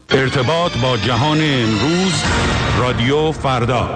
ارتباط با جهان امروز، رادیو فردا.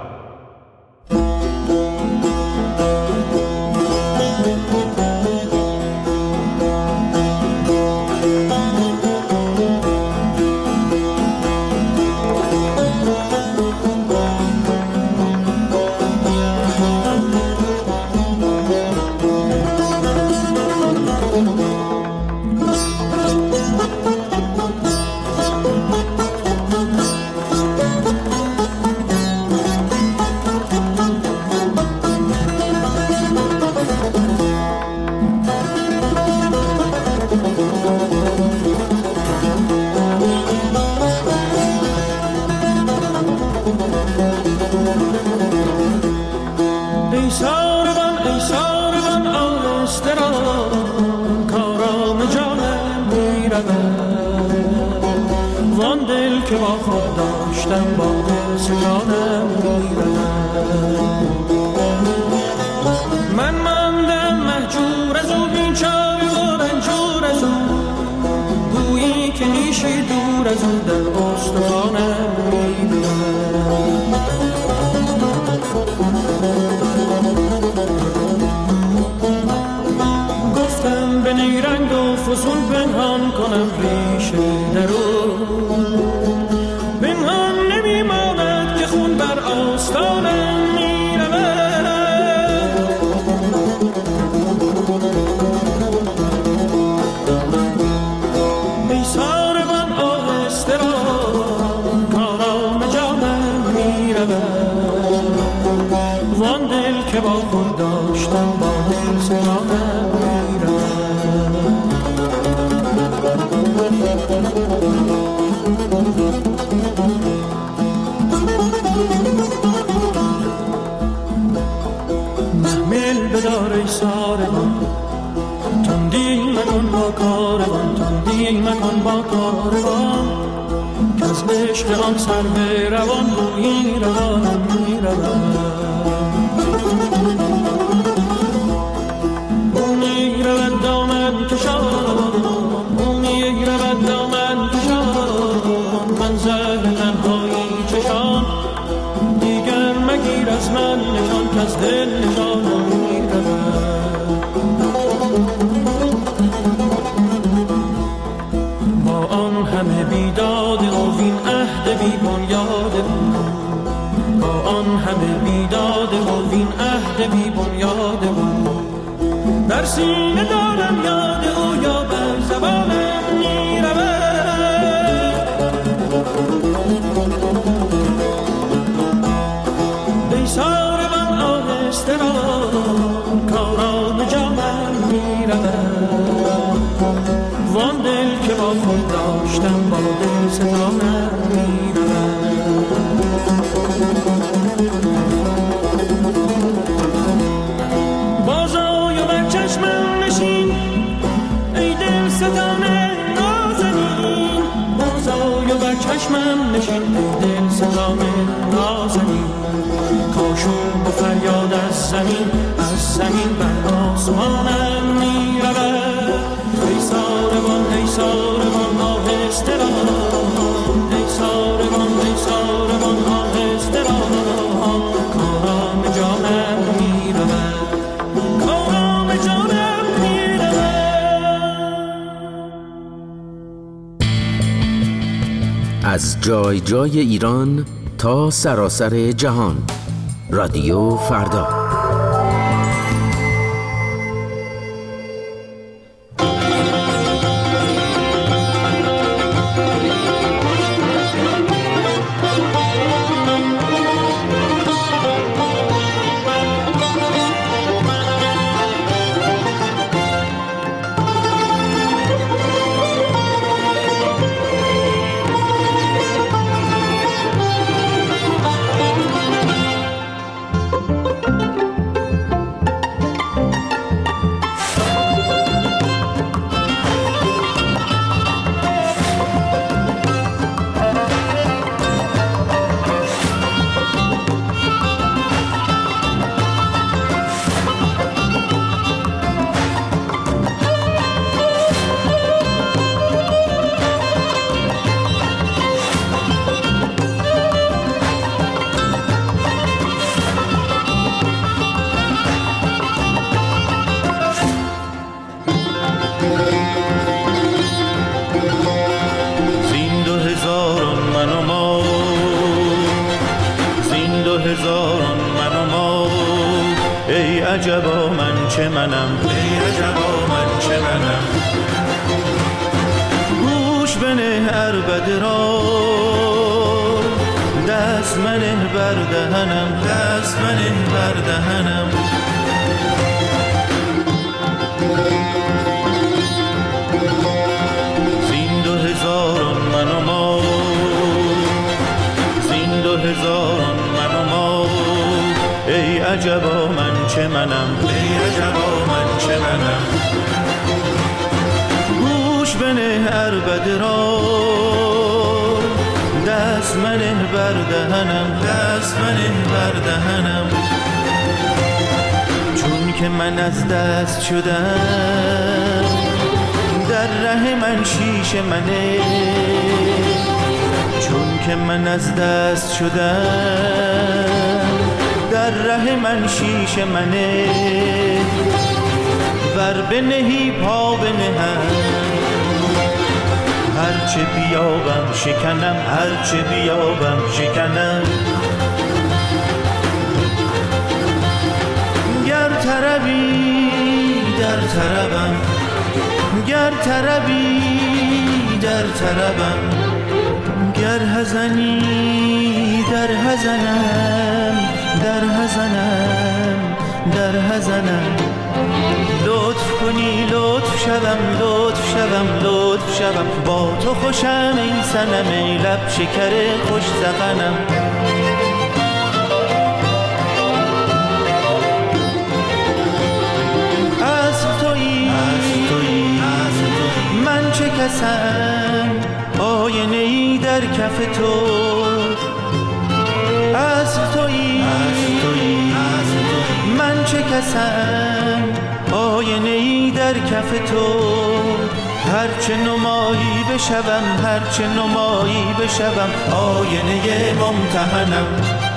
از جای جای ایران تا سراسر جهان، رادیو فردا. عجبا من چه منم، ای عجبا من چه منم. گوش بنه عربده را، دست منه بر دهنم، دست منه بر دهنم. زین 2000 من و ما، زین 2000 من و ما، ای عجبا من چه منم، ای عجبا من چه منم. گوش بنه عربده را، دست منه بر دهنم، دست منه بر دهنم. چون که من از دست شدم، در ره من شیشه منه. چون که من از دست شدم، در ره من شیشه منه. ور بنهی پا بنهم، هرچه بیابم شکنم، هرچه بیابم شکنم. گر طربی در طربم، گر طربی در طربم. گر حزنی در حزنم، در حزنم، در حزنم. لطف کنی لطف شوم، لطف شوم، لطف شوم. با تو خوشم ای صنم، ای لب شکر خوش ذقنم. از تویی من چه کسم، آینه ای در کف تو. از تویی من چه کسم، آینه ای در کف تو. هرچه نمایی بشوم، هرچه نمایی بشوم، آینه ممتحنم.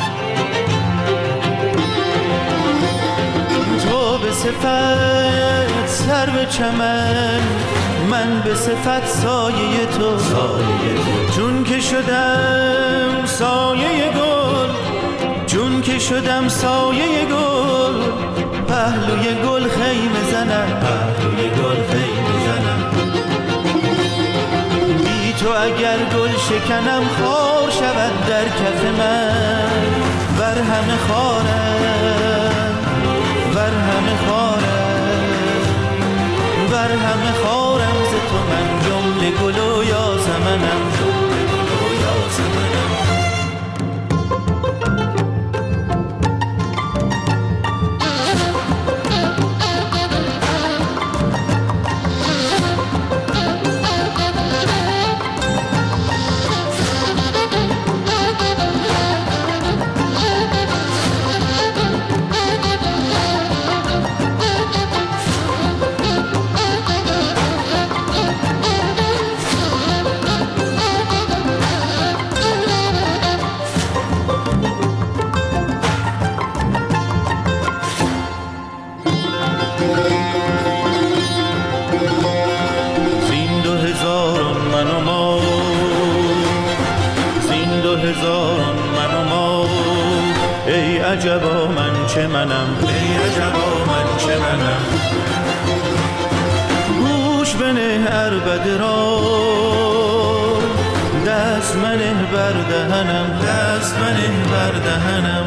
تو به صفت سرو چمن، من به صفت سایه تو. چون که شدم سایه گل، چون که شدم سایه گل، پهلوی گل خیمه زنم، پهلوی گل خیمه زنم. بی تو اگر گل شکنم، خار شود در کف من. بر همه خارم، بر همه خارم، بر همه خارم. ز تو من جمله گل و یاسمنم، جمله گل و یاسمنم. عجبا من چه منم، ای عجبا من چه منم. گوش بنه عربده را، دست منه بر دهنم، دست منه بر دهنم.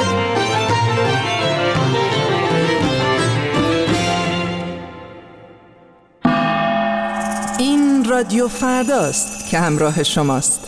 این رادیو فرداست که همراه شماست.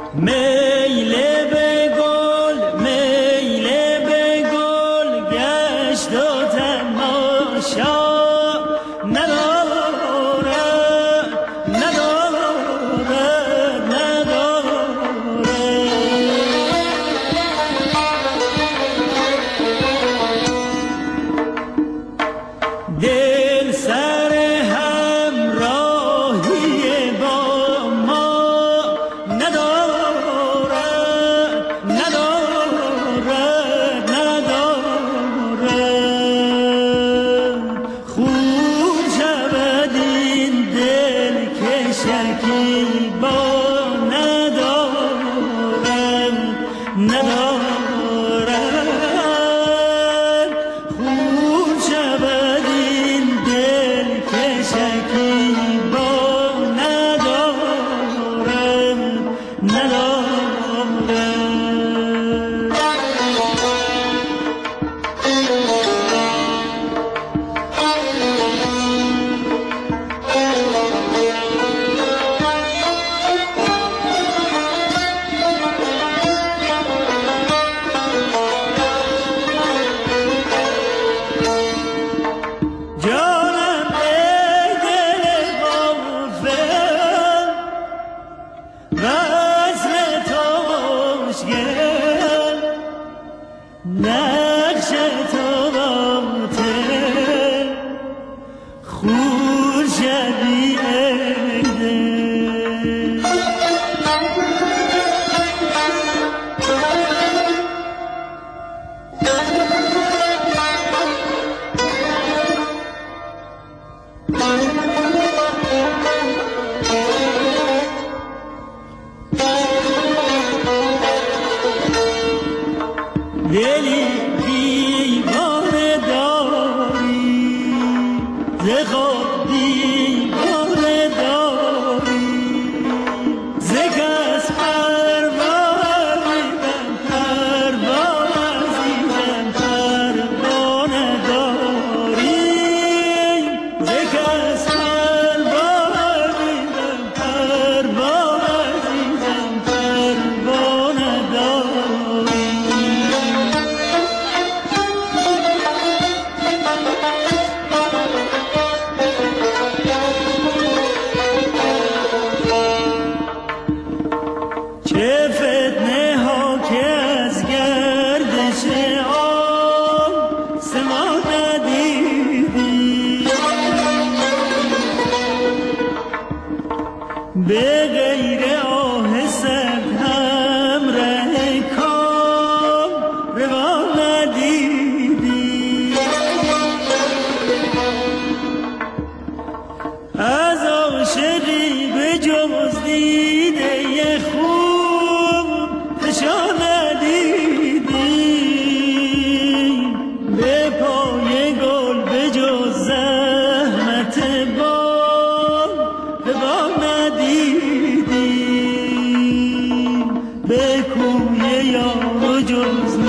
میل به گل میل به گل گشت و تماشا به کوی یار و جز